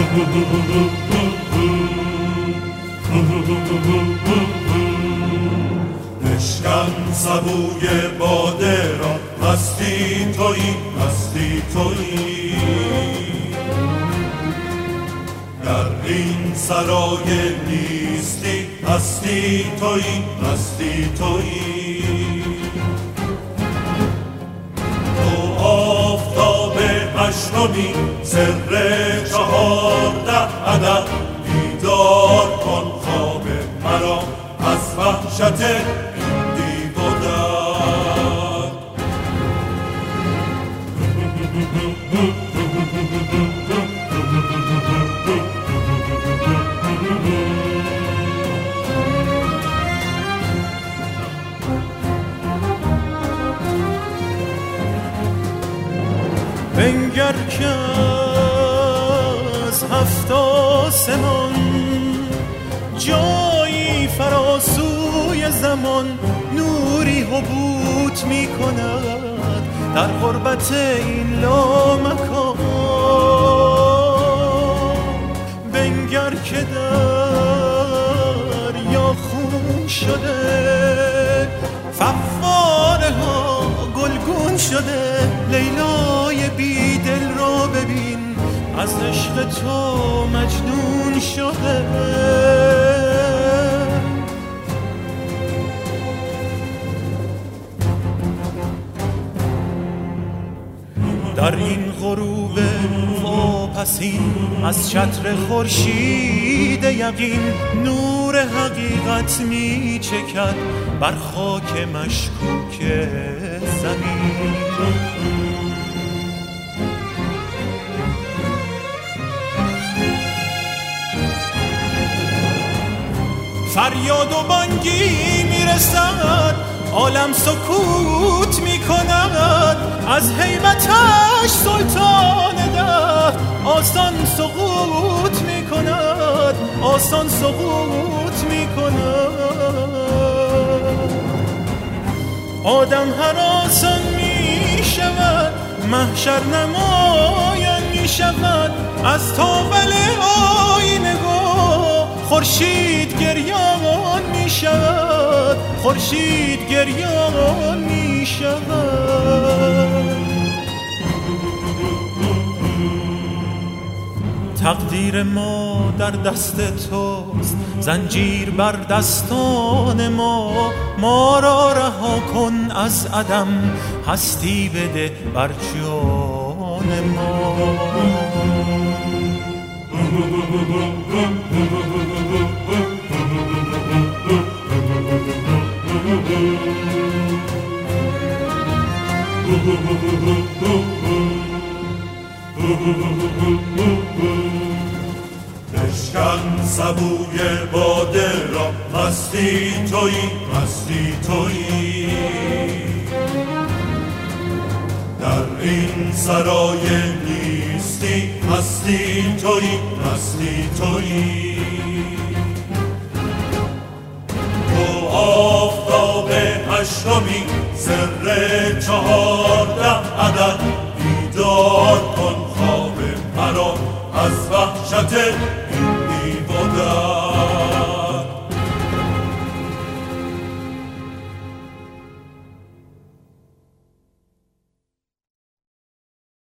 بشکن سبوی باده را، هستی تویی، هستی تویی. در این سرای نیستی، هستی تویی، هستی تویی. تو آفتاب هشتمی، سر 14 عدد، بیدار کن خواب مرا از وحشت این دیو و درد. بنگر که از 7 آسمان جایی فراسوی زمان نوری حبوط می کند در غربت این لامکان. بنگر که دریا خون شده، فواره ها گلگون شده. لیلای بی دل را ببین، از عشق تو مجنون شده. در این غروب واپسین از چتر خورشید یقین نور حقیقت می چکد بر خاک مشکوک زمین. فریاد و بانگی میرسد، عالم سکوت میکند. از هیبتش سلطان ده آسان سقوط میکند، آسان سقوط میکند. آدم هراسان میشود، محشر نمایان میشود. از تاول آینه خورشید گریان می شود، خورشید گریان می شود. تقدیر ما در دست توست، زنجیر بر دستان ما. ما را رها کن از عدم، هستی بده بر جان ما. بشکن سبوی باده را، هستی تویی، هستی تویی. در این سرای نیستی، هستی تویی، هستی تویی. تو آفتاب هشتمی، سر 14 عدد، بیدار کن خواب مرا از وحشت